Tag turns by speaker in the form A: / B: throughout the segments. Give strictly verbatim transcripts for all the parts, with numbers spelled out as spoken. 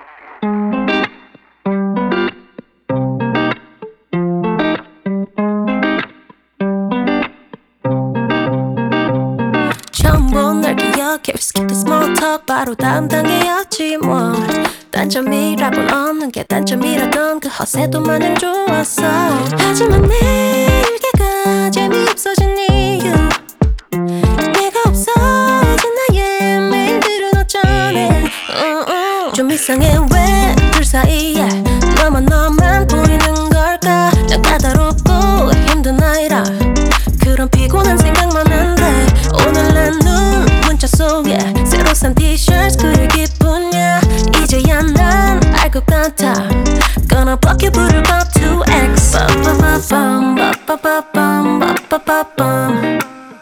A: 처음 본 널 기억해. We skip the small talk. 바로 다음 단계였지 뭐. 단점이라곤 없는 게 단점이라던 그 허세도 마냥 좋았어. 하지만 내일게가 재미없어진 이유, 내가 없어진 나의 메일들은 어쩌네. uh, uh. 좀 이상해. 왜 둘 사이에 너만 너만 보이는 걸까? 난 까다롭고 힘든 아이라 그런 피곤한 생각만 한데, 오늘 난 눈 문자 속에 새로 산 티셔츠 그릴 기분이야. 이제야 난 알 것 같아. Gonna block you 부를 것 투 엑스. 빠빠빠밤 빠빠빠밤 빠빠빠밤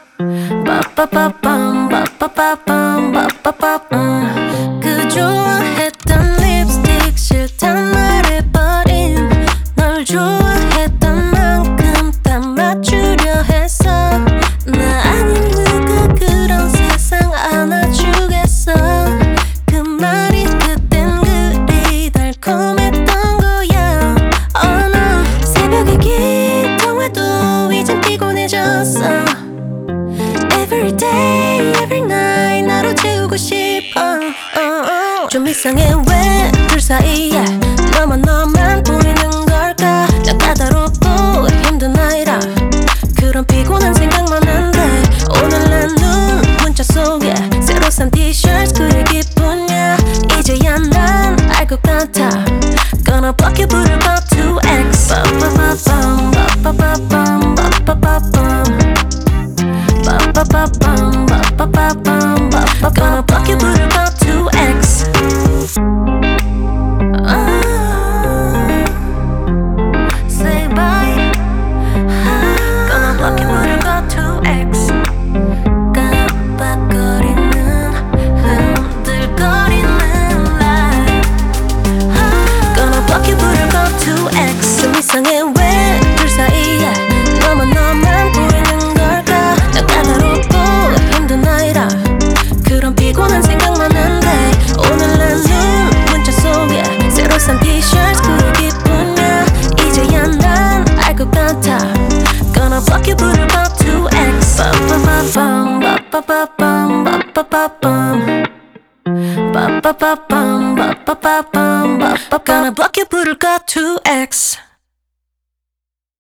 A: 빠빠빠밤 빠빠빠밤 빠빠빠밤. 그 좋아했던 립스틱 싫단 말해버린 널 좋아했던 만큼 다 맞추려 했어. 나 아닌 누가 그런 세상 안아주겠어. 그 말이 그땐 그리 달콤했던 거야. Oh no. 새벽에 기통해도 이젠 피곤해졌어. Every day, every night 나로 채우고 싶어. uh, uh. 좀 이상해. 왜 둘 사이에 너만 너만 보이는 걸까? 난 까다롭고 힘든 아이라 그런 피곤한 생각만 한데, 오늘 난 눈 문자 속에 새로 산 티셔츠 그릴 기분이야. 이제야 난 알 것 같아. Gonna block you 부를 것 투 엑스. 빠빠빠밤 빠빠빠밤 빠빠빠밤 빠빠빠밤 빠빠빠밤 빠빠빠. Gonna block you 부를 것 투 엑스. Say bye. Gonna block you 부를 것 투 엑스. 깜빡거리는 흔들거리는 light. Gonna block you 부를 것 투 엑스. 좀 이상해. 왜 둘 사이에 너만 너만 보이는 걸까? 난 까다롭고 힘든 아이라 그런 피곤한 생각만 한데, 오늘 난 눈 문자 속에 새로 산 티셔츠 그릴 기분이야. 이제야 난 알 것 같아. Gonna block you 부를 것 투 엑스. 빠빠빠밤 빠빠빠밤 빠빠빠밤 빠빠빠밤 빠빠빠밤 빠빠빠. Gonna block you 부를 것 투 엑스.